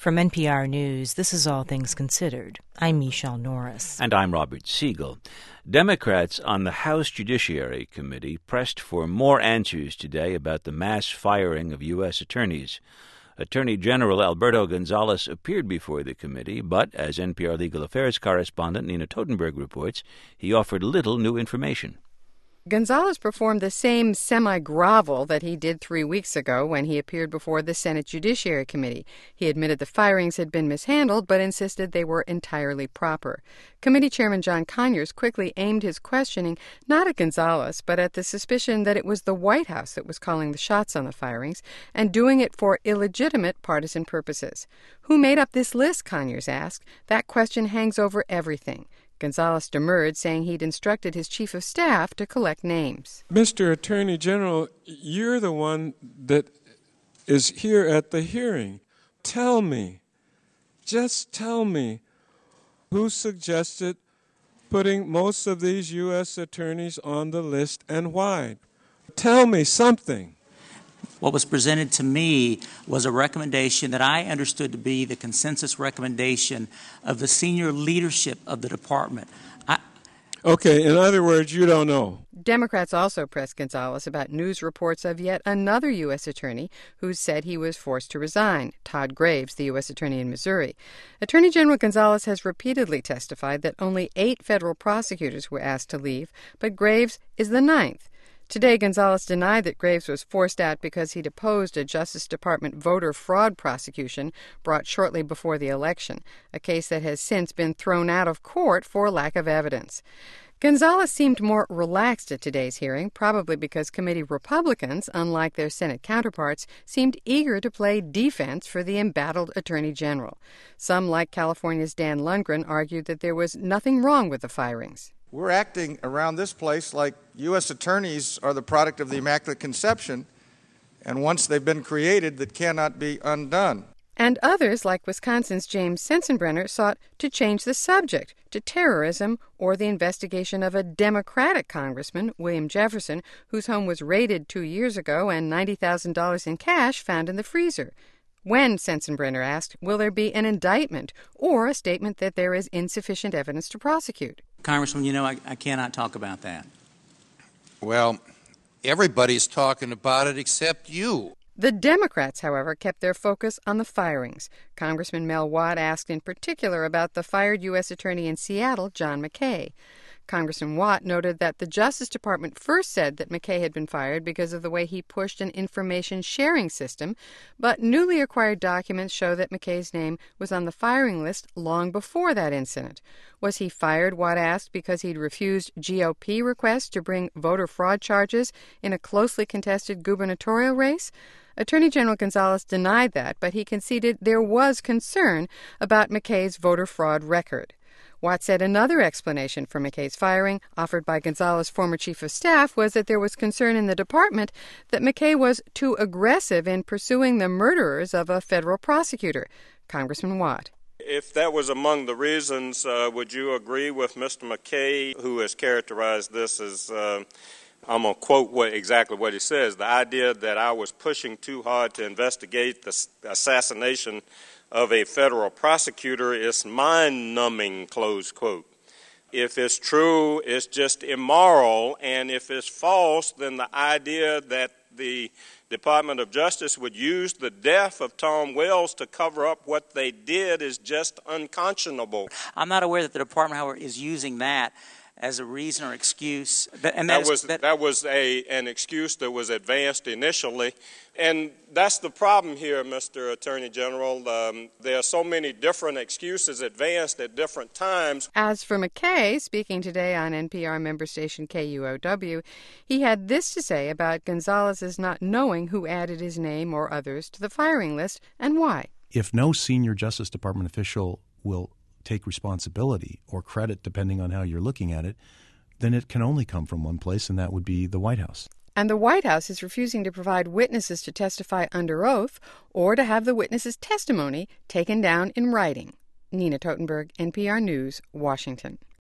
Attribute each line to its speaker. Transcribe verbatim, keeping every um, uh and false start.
Speaker 1: From N P R News, this is All Things Considered. I'm Michelle Norris.
Speaker 2: And I'm Robert Siegel. Democrats on the House Judiciary Committee pressed for more answers today about the mass firing of U S attorneys. Attorney General Alberto Gonzales appeared before the committee, but, as N P R Legal Affairs correspondent Nina Totenberg reports, he offered little new information.
Speaker 3: Gonzales performed the same semi-grovel that he did three weeks ago when he appeared before the Senate Judiciary Committee. He admitted the firings had been mishandled, but insisted they were entirely proper. Committee Chairman John Conyers quickly aimed his questioning not at Gonzales, but at the suspicion that it was the White House that was calling the shots on the firings and doing it for illegitimate partisan purposes. Who made up this list, Conyers asked. That question hangs over everything. Gonzales demurred, saying he'd instructed his chief of staff to collect names.
Speaker 4: Mister Attorney General, you're the one that is here at the hearing. Tell me, just tell me, who suggested putting most of these U S attorneys on the list and why? Tell me something.
Speaker 5: What was presented to me was a recommendation that I understood to be the consensus recommendation of the senior leadership of the department. I...
Speaker 4: Okay, in other words, you don't know.
Speaker 3: Democrats also pressed Gonzales about news reports of yet another U S attorney who said he was forced to resign, Todd Graves, the U S attorney in Missouri. Attorney General Gonzales has repeatedly testified that only eight federal prosecutors were asked to leave, but Graves is the ninth. Today, Gonzales denied that Graves was forced out because he'd opposed a Justice Department voter fraud prosecution brought shortly before the election, a case that has since been thrown out of court for lack of evidence. Gonzales seemed more relaxed at today's hearing, probably because committee Republicans, unlike their Senate counterparts, seemed eager to play defense for the embattled Attorney General. Some, like California's Dan Lundgren, argued that there was nothing wrong with the firings.
Speaker 6: We're acting around this place like U S attorneys are the product of the Immaculate Conception, and once they've been created, that cannot be undone.
Speaker 3: And others, like Wisconsin's James Sensenbrenner, sought to change the subject to terrorism or the investigation of a Democratic congressman, William Jefferson, whose home was raided two years ago and ninety thousand dollars in cash found in the freezer. When, Sensenbrenner asked, will there be an indictment or a statement that there is insufficient evidence to prosecute?
Speaker 5: Congressman, you know, I, I cannot talk about that.
Speaker 7: Well, everybody's talking about it except you.
Speaker 3: The Democrats, however, kept their focus on the firings. Congressman Mel Watt asked in particular about the fired U S attorney in Seattle, John McKay. Congressman Watt noted that the Justice Department first said that McKay had been fired because of the way he pushed an information sharing system, but newly acquired documents show that McKay's name was on the firing list long before that incident. Was he fired, Watt asked, because he'd refused G O P requests to bring voter fraud charges in a closely contested gubernatorial race? Attorney General Gonzales denied that, but he conceded there was concern about McKay's voter fraud record. Watt said another explanation for McKay's firing, offered by Gonzales' former chief of staff, was that there was concern in the department that McKay was too aggressive in pursuing the murderers of a federal prosecutor. Congressman Watt.
Speaker 8: If that was among the reasons, uh, would you agree with Mister McKay, who has characterized this as, uh, I'm going to quote what, exactly what he says, the idea that I was pushing too hard to investigate the assassination of a federal prosecutor is mind-numbing, close quote. If it's true, it's just immoral, and if it's false, then the idea that the Department of Justice would use the death of Tom Wells to cover up what they did is just unconscionable.
Speaker 5: I'm not aware that the department, however, is using that as a reason or excuse. And that,
Speaker 8: that
Speaker 5: is,
Speaker 8: was
Speaker 5: that,
Speaker 8: that was a an excuse that was advanced initially, and that's the problem here, Mister Attorney General. Um, there are so many different excuses advanced at different times.
Speaker 3: As for McKay, speaking today on N P R member station K U O W, he had this to say about Gonzales' not knowing who added his name or others to the firing list and why.
Speaker 9: If no senior Justice Department official will take responsibility or credit, depending on how you're looking at it, then it can only come from one place, and that would be the White House.
Speaker 3: And the White House is refusing to provide witnesses to testify under oath or to have the witnesses' testimony taken down in writing. Nina Totenberg, N P R News, Washington.